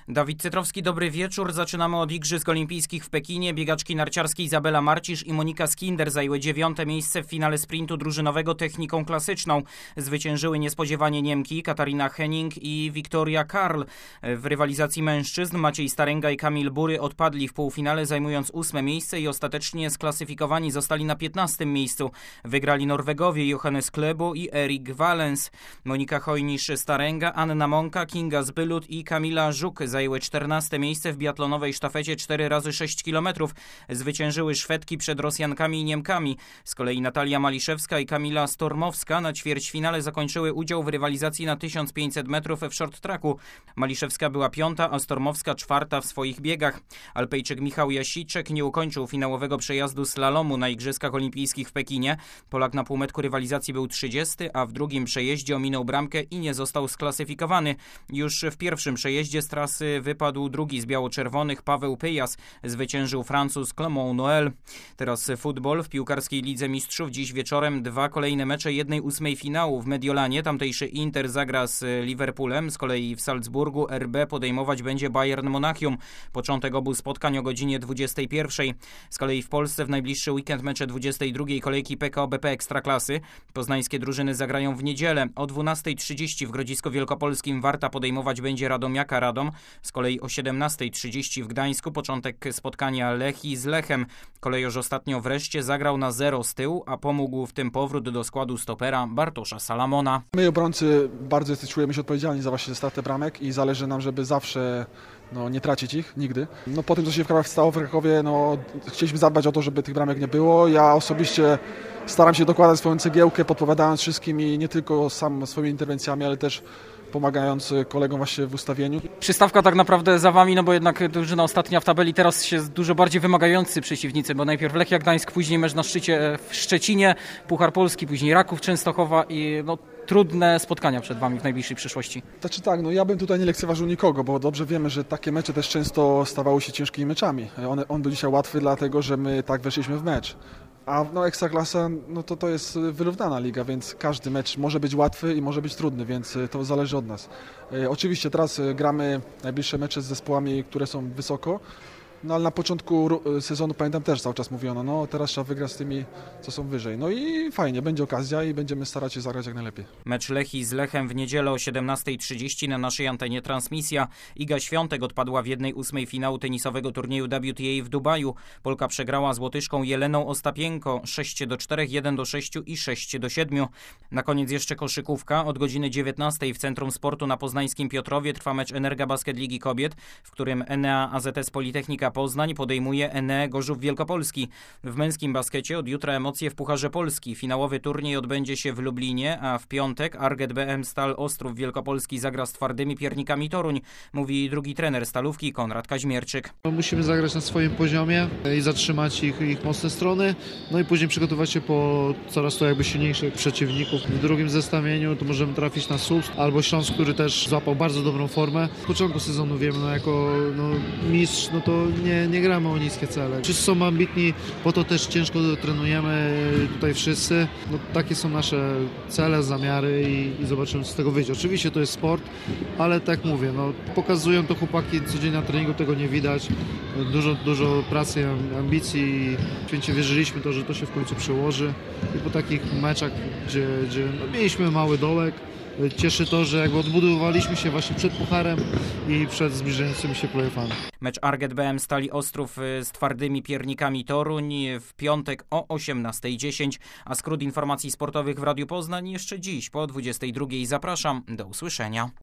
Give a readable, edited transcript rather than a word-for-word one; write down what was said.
Dawid Cytrowski, dobry wieczór. Zaczynamy od Igrzysk Olimpijskich w Pekinie. Biegaczki narciarskie Izabela Marcisz i Monika Skinder zajęły 9. miejsce w finale sprintu drużynowego techniką klasyczną. Zwyciężyły niespodziewanie Niemki Katarina Henning i Viktoria Karl. W rywalizacji mężczyzn Maciej Starenga i Kamil Bury odpadli w półfinale, zajmując 8. miejsce i ostatecznie sklasyfikowani zostali na 15. miejscu. Wygrali Norwegowie Johannes Klebo i Erik Valens. Monika Hojnisz-Starenga, Anna Monka, Kinga Zbylut i Kamila Żuk zajęły 14. miejsce w biatlonowej sztafecie 4x6 km. Zwyciężyły Szwedki przed Rosjankami i Niemkami. Z kolei Natalia Maliszewska i Kamila Stormowska na ćwierćfinale zakończyły udział w rywalizacji na 1500 metrów w short tracku. Maliszewska była 5., a Stormowska 4. w swoich biegach. Alpejczyk Michał Jasiczek nie ukończył finałowego przejazdu slalomu na Igrzyskach Olimpijskich w Pekinie. Polak na półmetku rywalizacji był 30., a w drugim przejeździe ominął bramkę i nie został sklasyfikowany. Już w pierwszym przejeździe z trasy wypadł drugi z biało-czerwonych Paweł Pyjas. Zwyciężył Francuz Clément Noël. Teraz futbol. W piłkarskiej Lidze Mistrzów dziś wieczorem 2 kolejne mecze 1/8 finału w Mediolanie. Tamtejszy Inter zagra z Liverpoolem. Z kolei w Salzburgu RB podejmować będzie Bayern Monachium. Początek obu spotkań o godzinie 21. Z kolei w Polsce w najbliższy weekend mecze 22. kolejki PKO BP Ekstraklasy. Poznańskie drużyny zagrają w niedzielę. O 12:30 w Grodzisku Wielkopolskim Warta podejmować będzie Radomiaka Radom. Z kolei o 17:30 w Gdańsku początek spotkania Lechii z Lechem. Kolejorz ostatnio wreszcie zagrał na 0 z tyłu, a pomógł w tym powrót do składu stopera Bartosza Salamona. My obrońcy bardzo czujemy się odpowiedzialni za właśnie stratę bramek i zależy nam, żeby zawsze nie tracić ich, nigdy. Po tym, co się stało w Krakowie, chcieliśmy zadbać o to, żeby tych bramek nie było. Ja osobiście staram się dokładać swoją cegiełkę, podpowiadając wszystkim i nie tylko sam swoimi interwencjami, ale też pomagając kolegom właśnie w ustawieniu. Przystawka tak naprawdę za wami, bo jednak drużyna ostatnia w tabeli, teraz się dużo bardziej wymagający przeciwnicy, bo najpierw Lechia Gdańsk, później mecz na szczycie w Szczecinie, Puchar Polski, później Raków Częstochowa i trudne spotkania przed wami w najbliższej przyszłości. Znaczy tak, ja bym tutaj nie lekceważył nikogo, bo dobrze wiemy, że takie mecze też często stawały się ciężkimi meczami. On był dzisiaj łatwy, dlatego że my tak weszliśmy w mecz. A Ekstraklasa, to jest wyrównana liga, więc każdy mecz może być łatwy i może być trudny, więc to zależy od nas. Oczywiście teraz gramy najbliższe mecze z zespołami, które są wysoko, ale na początku sezonu, pamiętam, też cały czas mówiono, teraz trzeba wygrać z tymi, co są wyżej. I fajnie, będzie okazja i będziemy starać się zagrać jak najlepiej. Mecz Lechii z Lechem w niedzielę o 17:30 na naszej antenie transmisja. Iga Świątek odpadła w 1/8 finału tenisowego turnieju WTA w Dubaju. Polka przegrała z Łotyszką Jeleną Ostapienko 6-4, 1-6 i 6-7. Na koniec jeszcze koszykówka. Od godziny 19 w Centrum Sportu na poznańskim Piotrowie trwa mecz Energa Basket Ligi Kobiet, w którym Enea AZS Politechnika Poznań podejmuje Enea Gorzów Wielkopolski. W męskim baskecie od jutra emocje w Pucharze Polski. Finałowy turniej odbędzie się w Lublinie, a w piątek Arget BM Stal Ostrów Wielkopolski zagra z Twardymi Piernikami Toruń, mówi drugi trener Stalówki Konrad Kaźmierczyk. Musimy zagrać na swoim poziomie i zatrzymać ich mocne strony, i później przygotować się po coraz to silniejszych przeciwników. W drugim zestawieniu to możemy trafić na Słupsk albo Śląsk, który też złapał bardzo dobrą formę. W początku sezonu wiemy, jako mistrz, to nie gramy o niskie cele. Wszyscy są ambitni, po to też ciężko trenujemy tutaj wszyscy. Takie są nasze cele, zamiary i zobaczymy, co z tego wyjdzie. Oczywiście to jest sport, ale tak mówię, pokazują to chłopaki codziennie na treningu, tego nie widać. Dużo pracy, ambicji. Święcie wierzyliśmy to, że to się w końcu przełoży. I po takich meczach, gdzie mieliśmy mały dołek, cieszy to, że odbudowaliśmy się właśnie przed Pucharem i przed zbliżającymi się playoffami. Mecz Arget BM Stali Ostrów z Twardymi Piernikami Toruń w piątek o 18:10, a skrót informacji sportowych w Radiu Poznań jeszcze dziś po 22:00. Zapraszam, do usłyszenia.